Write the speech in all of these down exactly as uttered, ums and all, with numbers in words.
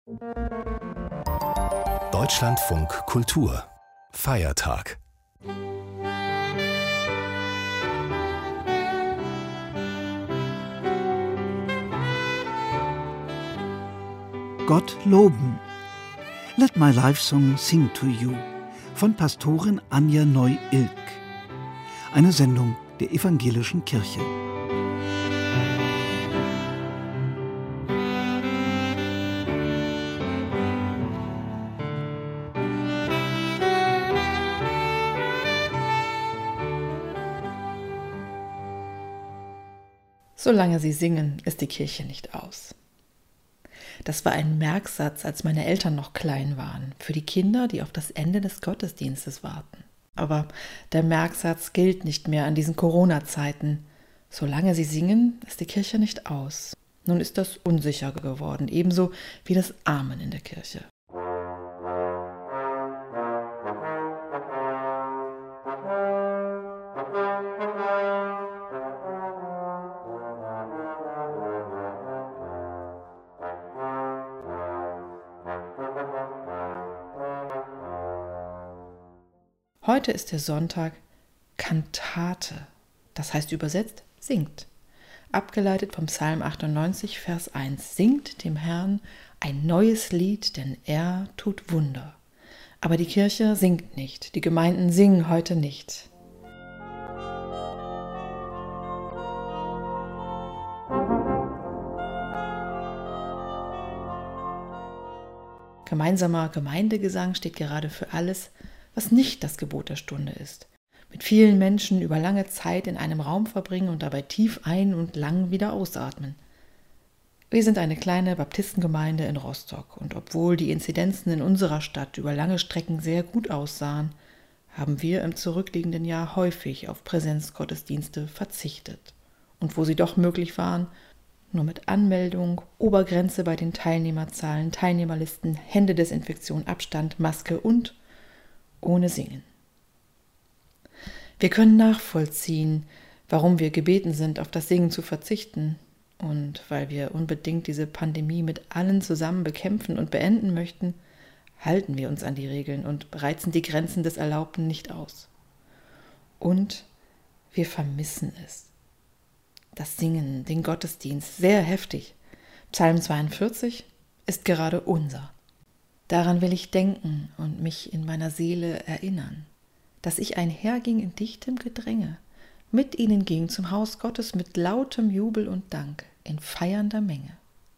Deutschlandfunk Kultur Feiertag. Gott loben. Let my life song sing to you von Pastorin Anja Neu-Ilk. Eine Sendung der Evangelischen Kirche. Solange sie singen, ist die Kirche nicht aus. Das war ein Merksatz, als meine Eltern noch klein waren, für die Kinder, die auf das Ende des Gottesdienstes warten. Aber der Merksatz gilt nicht mehr an diesen Corona-Zeiten. Solange sie singen, ist die Kirche nicht aus. Nun ist das unsicher geworden, ebenso wie das Amen in der Kirche. Heute ist der Sonntag Kantate, das heißt übersetzt singt, abgeleitet vom Psalm achtundneunzig, Vers eins. Singt dem Herrn ein neues Lied, denn er tut Wunder. Aber die Kirche singt nicht, die Gemeinden singen heute nicht. Gemeinsamer Gemeindegesang steht gerade für alles, was nicht das Gebot der Stunde ist. Mit vielen Menschen über lange Zeit in einem Raum verbringen und dabei tief ein- und lang wieder ausatmen. Wir sind eine kleine Baptistengemeinde in Rostock und obwohl die Inzidenzen in unserer Stadt über lange Strecken sehr gut aussahen, haben wir im zurückliegenden Jahr häufig auf Präsenzgottesdienste verzichtet. Und wo sie doch möglich waren, nur mit Anmeldung, Obergrenze bei den Teilnehmerzahlen, Teilnehmerlisten, Händedesinfektion, Abstand, Maske und ohne Singen. Wir können nachvollziehen, warum wir gebeten sind, auf das Singen zu verzichten und weil wir unbedingt diese Pandemie mit allen zusammen bekämpfen und beenden möchten, halten wir uns an die Regeln und reizen die Grenzen des Erlaubten nicht aus. Und wir vermissen es. Das Singen, den Gottesdienst, sehr heftig. Psalm zweiundvierzig ist gerade unser. Daran will ich denken und mich in meiner Seele erinnern, dass ich einherging in dichtem Gedränge, mit ihnen ging zum Haus Gottes mit lautem Jubel und Dank, in feiernder Menge.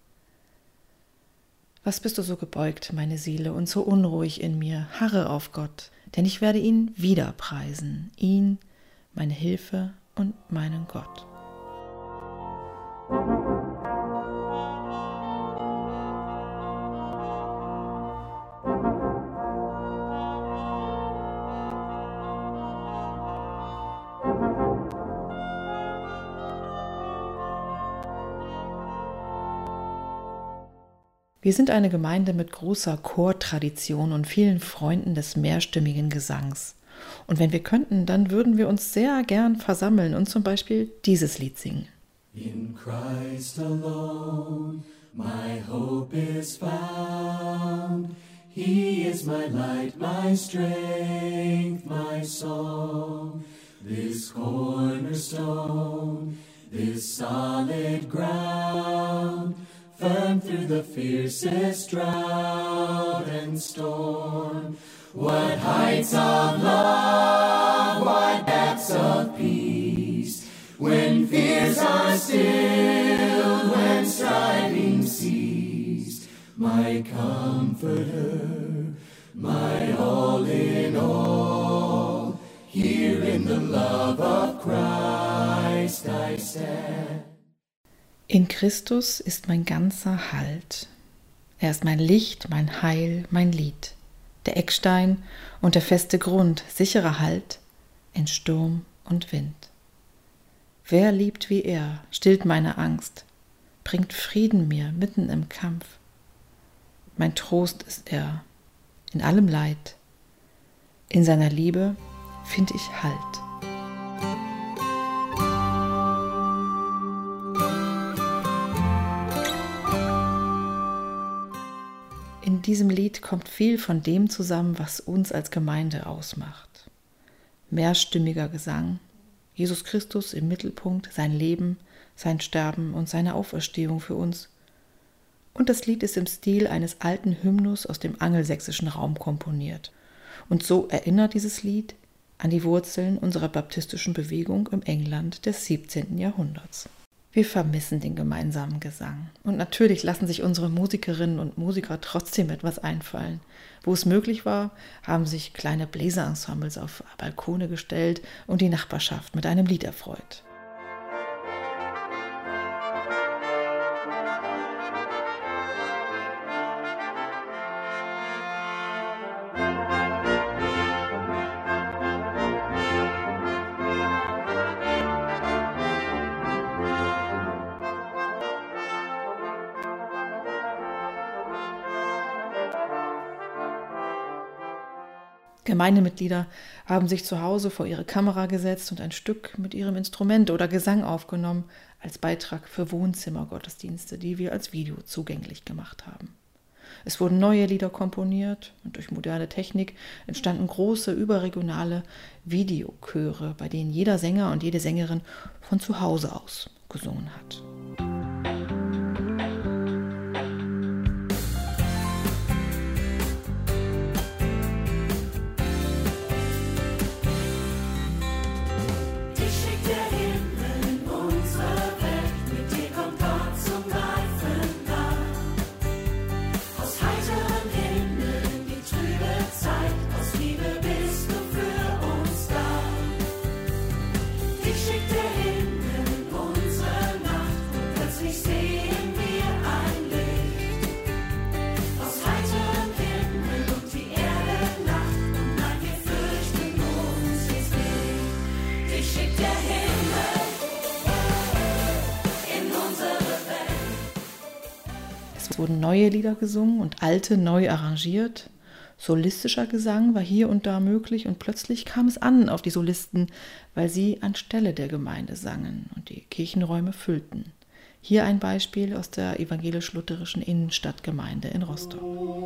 Was bist du so gebeugt, meine Seele, und so unruhig in mir? Harre auf Gott, denn ich werde ihn wieder preisen, ihn, meine Hilfe und meinen Gott. Wir sind eine Gemeinde mit großer Chortradition und vielen Freunden des mehrstimmigen Gesangs. Und wenn wir könnten, dann würden wir uns sehr gern versammeln und zum Beispiel dieses Lied singen. In Christ alone my hope is found. He is my light, my strength, my song. This cornerstone, this solid ground, firm through the fiercest drought and storm. What heights of love, what depths of peace, when fears are stilled, when striving ceased. My comforter, my all in all, here in the love of Christ I stand. In Christus ist mein ganzer Halt. Er ist mein Licht, mein Heil, mein Lied, der Eckstein und der feste Grund, sicherer Halt in Sturm und Wind. Wer liebt wie er, stillt meine Angst, bringt Frieden mir mitten im Kampf. Mein Trost ist er in allem Leid, in seiner Liebe find ich Halt. In diesem Lied kommt viel von dem zusammen, was uns als Gemeinde ausmacht. Mehrstimmiger Gesang, Jesus Christus im Mittelpunkt, sein Leben, sein Sterben und seine Auferstehung für uns. Und das Lied ist im Stil eines alten Hymnus aus dem angelsächsischen Raum komponiert. Und so erinnert dieses Lied an die Wurzeln unserer baptistischen Bewegung im England des siebzehnten Jahrhunderts. Wir vermissen den gemeinsamen Gesang. Und natürlich lassen sich unsere Musikerinnen und Musiker trotzdem etwas einfallen. Wo es möglich war, haben sich kleine Bläserensembles auf Balkone gestellt und die Nachbarschaft mit einem Lied erfreut. Gemeindemitglieder haben sich zu Hause vor ihre Kamera gesetzt und ein Stück mit ihrem Instrument oder Gesang aufgenommen, als Beitrag für Wohnzimmergottesdienste, die wir als Video zugänglich gemacht haben. Es wurden neue Lieder komponiert und durch moderne Technik entstanden große überregionale Videochöre, bei denen jeder Sänger und jede Sängerin von zu Hause aus gesungen hat. Es wurden neue Lieder gesungen und alte neu arrangiert. Solistischer Gesang war hier und da möglich und plötzlich kam es an auf die Solisten, weil sie anstelle der Gemeinde sangen und die Kirchenräume füllten. Hier ein Beispiel aus der evangelisch-lutherischen Innenstadtgemeinde in Rostock.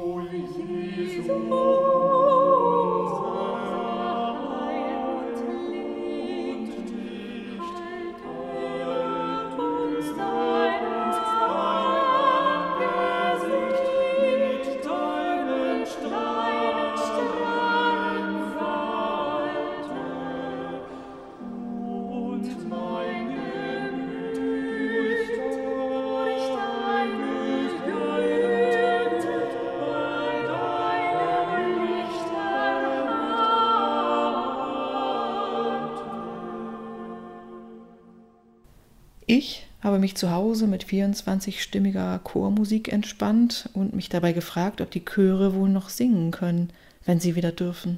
Ich habe mich zu Hause mit vierundzwanzigstimmiger Chormusik entspannt und mich dabei gefragt, ob die Chöre wohl noch singen können, wenn sie wieder dürfen.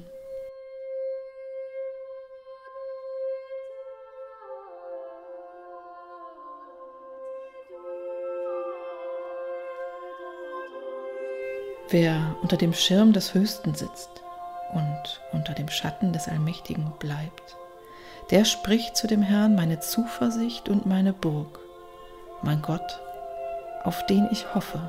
Wer unter dem Schirm des Höchsten sitzt und unter dem Schatten des Allmächtigen bleibt, der spricht zu dem Herrn: meine Zuversicht und meine Burg, mein Gott, auf den ich hoffe.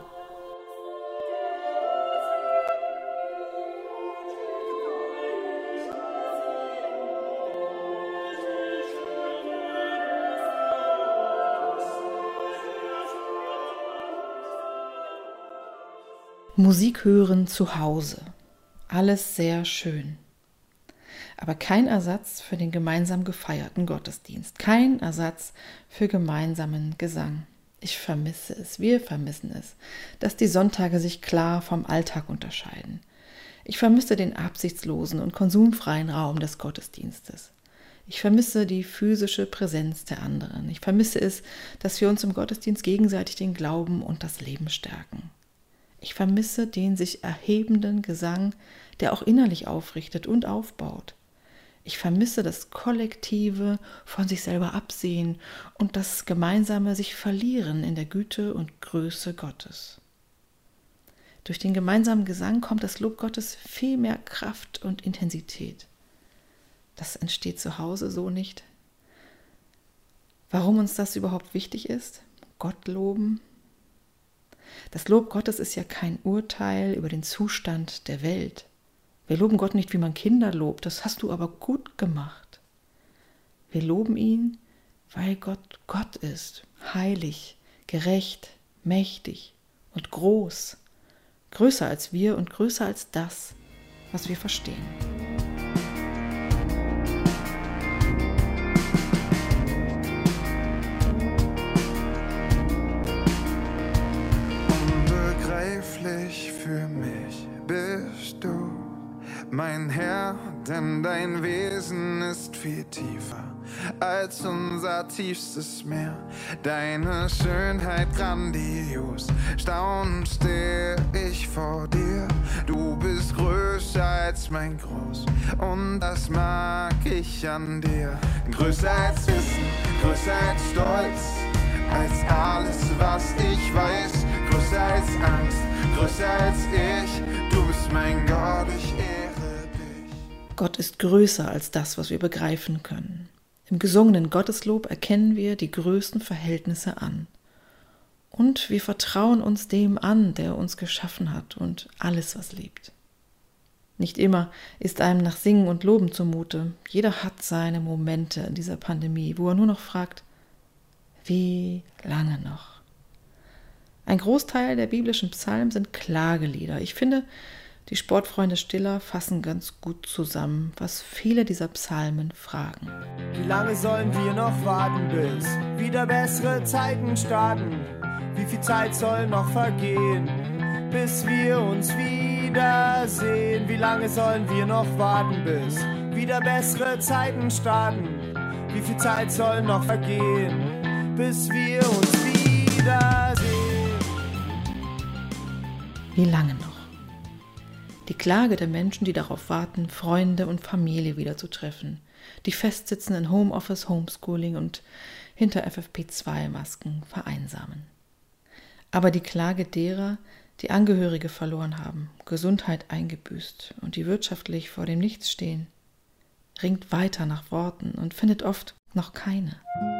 Musik hören zu Hause, alles sehr schön. Aber kein Ersatz für den gemeinsam gefeierten Gottesdienst, kein Ersatz für gemeinsamen Gesang. Ich vermisse es, wir vermissen es, dass die Sonntage sich klar vom Alltag unterscheiden. Ich vermisse den absichtslosen und konsumfreien Raum des Gottesdienstes. Ich vermisse die physische Präsenz der anderen. Ich vermisse es, dass wir uns im Gottesdienst gegenseitig den Glauben und das Leben stärken. Ich vermisse den sich erhebenden Gesang, der auch innerlich aufrichtet und aufbaut. Ich vermisse das kollektive von sich selber absehen und das gemeinsame sich verlieren in der Güte und Größe Gottes. Durch den gemeinsamen Gesang kommt das Lob Gottes viel mehr Kraft und Intensität. Das entsteht zu Hause so nicht. Warum uns das überhaupt wichtig ist? Gott loben? Das Lob Gottes ist ja kein Urteil über den Zustand der Welt. Wir loben Gott nicht, wie man Kinder lobt, das hast du aber gut gemacht. Wir loben ihn, weil Gott Gott ist, heilig, gerecht, mächtig und groß, größer als wir und größer als das, was wir verstehen. Unbegreiflich für mich bist du, mein Herr, denn dein Wesen ist viel tiefer als unser tiefstes Meer. Deine Schönheit grandios, staunend steh ich vor dir. Du bist größer als mein Groß und das mag ich an dir. Größer als Wissen, größer als Stolz, als alles, was ich weiß. Größer als Angst, größer als ich, du bist mein Gott, ich ehre dich. Gott ist größer als das, was wir begreifen können. Im gesungenen Gotteslob erkennen wir die größten Verhältnisse an. Und wir vertrauen uns dem an, der uns geschaffen hat und alles, was lebt. Nicht immer ist einem nach Singen und Loben zumute. Jeder hat seine Momente in dieser Pandemie, wo er nur noch fragt, wie lange noch? Ein Großteil der biblischen Psalmen sind Klagelieder. Ich finde, die Sportfreunde Stiller fassen ganz gut zusammen, was viele dieser Psalmen fragen. Wie lange sollen wir noch warten, bis wieder bessere Zeiten starten? Wie viel Zeit soll noch vergehen, bis wir uns wiedersehen? Wie lange sollen wir noch warten, bis wieder bessere Zeiten starten? Wie viel Zeit soll noch vergehen, bis wir uns wiedersehen? Wie lange noch? Die Klage der Menschen, die darauf warten, Freunde und Familie wiederzutreffen, die festsitzen in Homeoffice, Homeschooling und hinter F F P zwei Masken vereinsamen. Aber die Klage derer, die Angehörige verloren haben, Gesundheit eingebüßt und die wirtschaftlich vor dem Nichts stehen, ringt weiter nach Worten und findet oft noch keine.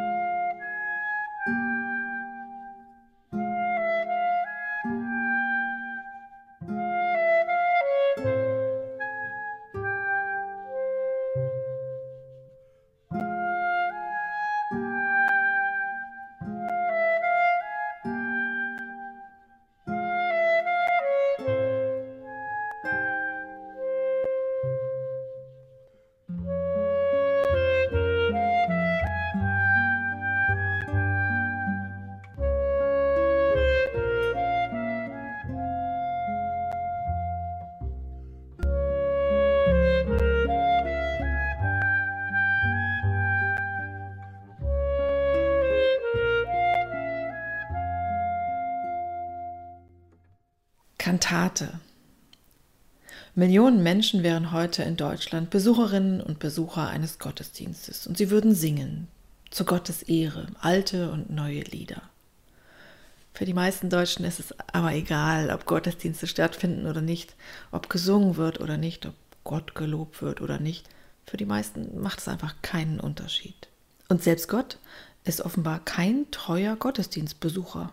Kantate. Millionen Menschen wären heute in Deutschland Besucherinnen und Besucher eines Gottesdienstes und sie würden singen, zu Gottes Ehre, alte und neue Lieder. Für die meisten Deutschen ist es aber egal, ob Gottesdienste stattfinden oder nicht, ob gesungen wird oder nicht, ob Gott gelobt wird oder nicht. Für die meisten macht es einfach keinen Unterschied. Und selbst Gott ist offenbar kein treuer Gottesdienstbesucher.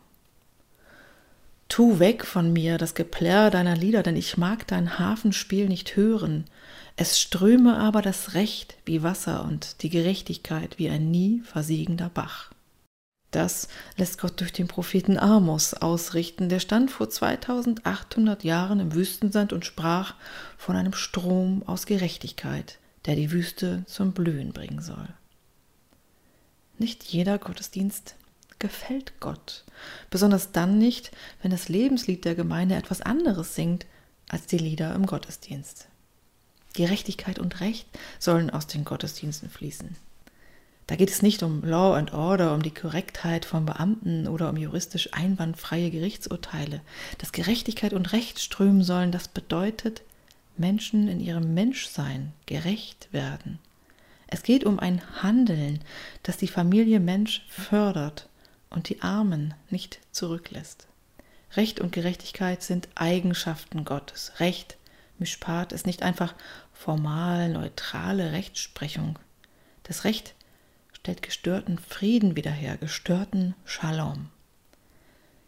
Tu weg von mir das Geplärr deiner Lieder, denn ich mag dein Harfenspiel nicht hören. Es ströme aber das Recht wie Wasser und die Gerechtigkeit wie ein nie versiegender Bach. Das lässt Gott durch den Propheten Amos ausrichten. Der stand vor zweitausendachthundert Jahren im Wüstensand und sprach von einem Strom aus Gerechtigkeit, der die Wüste zum Blühen bringen soll. Nicht jeder Gottesdienst gefällt Gott, besonders dann nicht, wenn das Lebenslied der Gemeinde etwas anderes singt als die Lieder im Gottesdienst. Gerechtigkeit und Recht sollen aus den Gottesdiensten fließen. Da geht es nicht um Law and Order, um die Korrektheit von Beamten oder um juristisch einwandfreie Gerichtsurteile. Dass Gerechtigkeit und Recht strömen sollen, das bedeutet, Menschen in ihrem Menschsein gerecht werden. Es geht um ein Handeln, das die Familie Mensch fördert und die Armen nicht zurücklässt. Recht und Gerechtigkeit sind Eigenschaften Gottes. Recht, Mishpat, ist nicht einfach formal neutrale Rechtsprechung. Das Recht stellt gestörten Frieden wieder her, gestörten Shalom.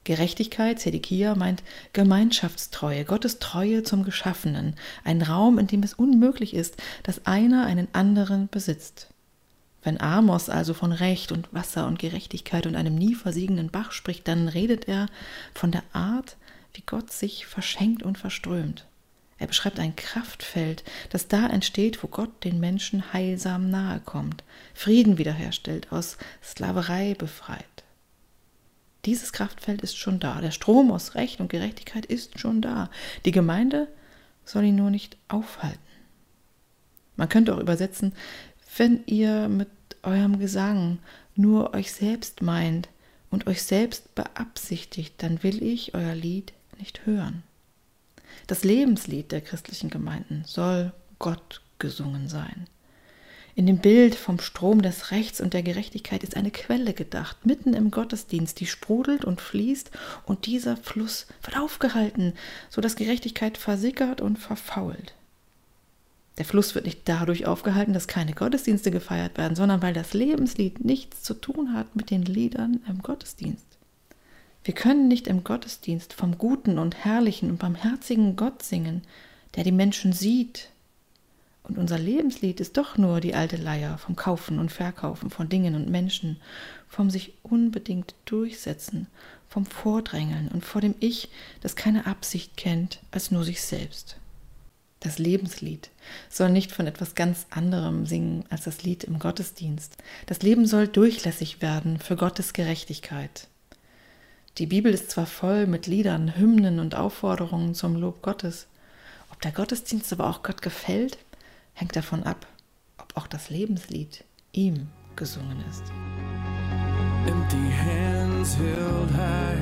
Gerechtigkeit, Zedekia, meint Gemeinschaftstreue, Gottes Treue zum Geschaffenen, ein Raum, in dem es unmöglich ist, dass einer einen anderen besitzt. Wenn Amos also von Recht und Wasser und Gerechtigkeit und einem nie versiegenden Bach spricht, dann redet er von der Art, wie Gott sich verschenkt und verströmt. Er beschreibt ein Kraftfeld, das da entsteht, wo Gott den Menschen heilsam nahe kommt, Frieden wiederherstellt, aus Sklaverei befreit. Dieses Kraftfeld ist schon da. Der Strom aus Recht und Gerechtigkeit ist schon da. Die Gemeinde soll ihn nur nicht aufhalten. Man könnte auch übersetzen, wenn ihr mit eurem Gesang nur euch selbst meint und euch selbst beabsichtigt, dann will ich euer Lied nicht hören. Das Lebenslied der christlichen Gemeinden soll Gott gesungen sein. In dem Bild vom Strom des Rechts und der Gerechtigkeit ist eine Quelle gedacht, mitten im Gottesdienst, die sprudelt und fließt, und dieser Fluss wird aufgehalten, sodass Gerechtigkeit versickert und verfault. Der Fluss wird nicht dadurch aufgehalten, dass keine Gottesdienste gefeiert werden, sondern weil das Lebenslied nichts zu tun hat mit den Liedern im Gottesdienst. Wir können nicht im Gottesdienst vom guten und herrlichen und barmherzigen Gott singen, der die Menschen sieht. Und unser Lebenslied ist doch nur die alte Leier vom Kaufen und Verkaufen von Dingen und Menschen, vom sich unbedingt durchsetzen, vom Vordrängeln und vor dem Ich, das keine Absicht kennt als nur sich selbst. Das Lebenslied soll nicht von etwas ganz anderem singen als das Lied im Gottesdienst. Das Leben soll durchlässig werden für Gottes Gerechtigkeit. Die Bibel ist zwar voll mit Liedern, Hymnen und Aufforderungen zum Lob Gottes. Ob der Gottesdienst aber auch Gott gefällt, hängt davon ab, ob auch das Lebenslied ihm gesungen ist. Empty hands held high,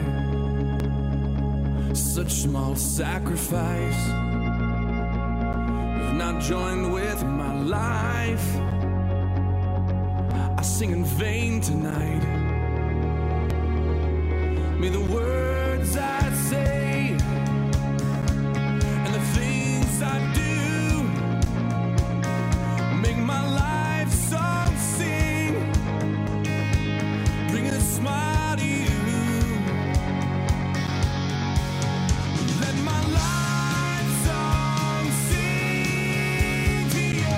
such small sacrifice. If not joined with my life, I sing in vain tonight. May the words I say and the things I do make my life song sing, bring a smile to you. Let my life song sing to you.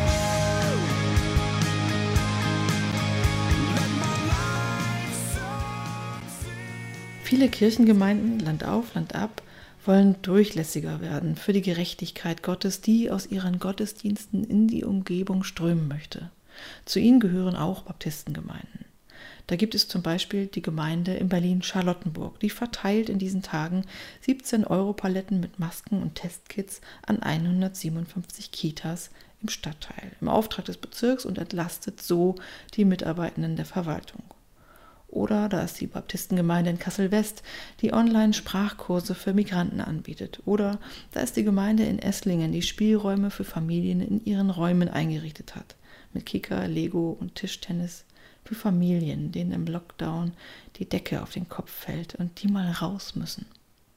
Let my life song sing. Viele Kirchengemeinden, Land auf, Land ab, wollen durchlässiger werden für die Gerechtigkeit Gottes, die aus ihren Gottesdiensten in die Umgebung strömen möchte. Zu ihnen gehören auch Baptistengemeinden. Da gibt es zum Beispiel die Gemeinde in Berlin-Charlottenburg, die verteilt in diesen Tagen siebzehn Euro Paletten mit Masken und Testkits an hundertsiebenundfünfzig Kitas im Stadtteil, im Auftrag des Bezirks, und entlastet so die Mitarbeitenden der Verwaltung. Oder da ist die Baptistengemeinde in Kassel-West, die Online-Sprachkurse für Migranten anbietet. Oder da ist die Gemeinde in Esslingen, die Spielräume für Familien in ihren Räumen eingerichtet hat. Mit Kicker, Lego und Tischtennis für Familien, denen im Lockdown die Decke auf den Kopf fällt und die mal raus müssen.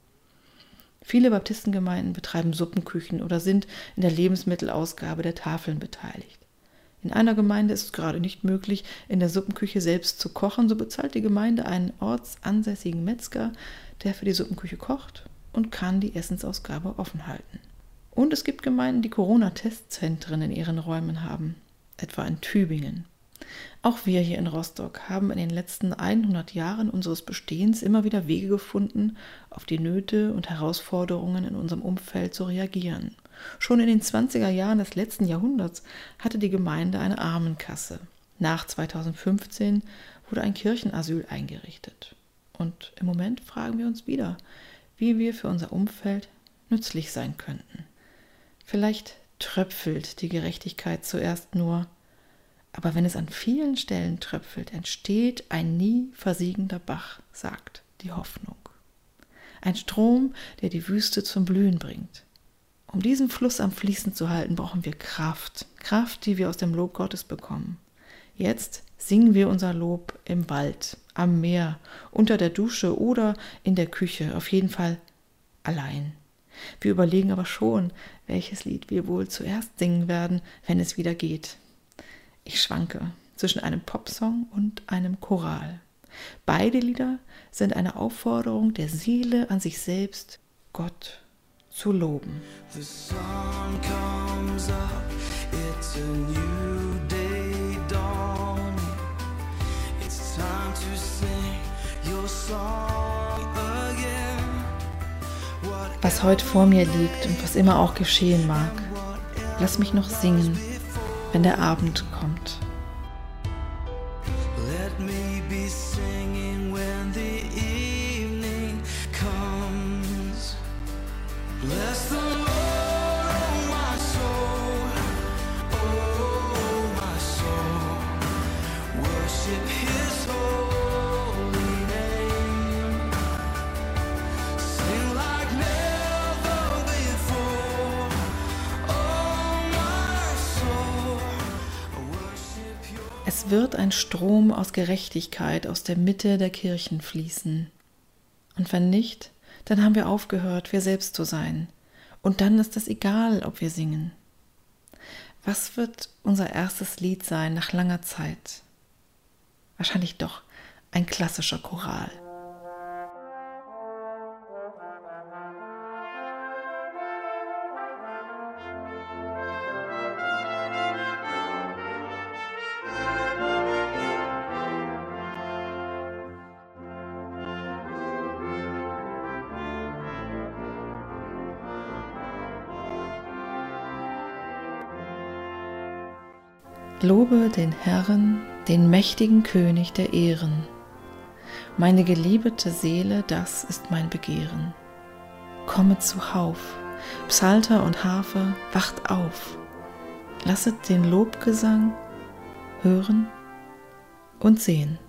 Viele Baptistengemeinden betreiben Suppenküchen oder sind in der Lebensmittelausgabe der Tafeln beteiligt. In einer Gemeinde ist es gerade nicht möglich, in der Suppenküche selbst zu kochen, so bezahlt die Gemeinde einen ortsansässigen Metzger, der für die Suppenküche kocht und kann die Essensausgabe offen halten. Und es gibt Gemeinden, die Corona-Testzentren in ihren Räumen haben, etwa in Tübingen. Auch wir hier in Rostock haben in den letzten hundert Jahren unseres Bestehens immer wieder Wege gefunden, auf die Nöte und Herausforderungen in unserem Umfeld zu reagieren. Schon in den zwanziger Jahren des letzten Jahrhunderts hatte die Gemeinde eine Armenkasse. Nach zweitausendfünfzehn wurde ein Kirchenasyl eingerichtet. Und im Moment fragen wir uns wieder, wie wir für unser Umfeld nützlich sein könnten. Vielleicht tröpfelt die Gerechtigkeit zuerst nur, aber wenn es an vielen Stellen tröpfelt, entsteht ein nie versiegender Bach, sagt die Hoffnung. Ein Strom, der die Wüste zum Blühen bringt. Um diesen Fluss am Fließen zu halten, brauchen wir Kraft. Kraft, die wir aus dem Lob Gottes bekommen. Jetzt singen wir unser Lob im Wald, am Meer, unter der Dusche oder in der Küche, auf jeden Fall allein. Wir überlegen aber schon, welches Lied wir wohl zuerst singen werden, wenn es wieder geht. Ich schwanke zwischen einem Popsong und einem Choral. Beide Lieder sind eine Aufforderung der Seele an sich selbst, Gott zu loben. The sun comes up, it's a new day dawn. It's time to sing your song again. Was heute vor mir liegt und was immer auch geschehen mag, lass mich noch singen, wenn der Abend kommt. Let me be singing when the evening comes. Bless the Lord, oh my soul, oh my soul. Worship His holy name. Sing like never before, oh my soul. Worship Your. Es wird ein Strom aus Gerechtigkeit aus der Mitte der Kirchen fließen. Und wenn nicht, dann haben wir aufgehört, wir selbst zu sein. Und dann ist es egal, ob wir singen. Was wird unser erstes Lied sein nach langer Zeit? Wahrscheinlich doch ein klassischer Choral. Lobe den Herrn, den mächtigen König der Ehren. Meine geliebete Seele, das ist mein Begehren. Komme zuhauf, Psalter und Harfe, wacht auf. Lasset den Lobgesang hören und sehen.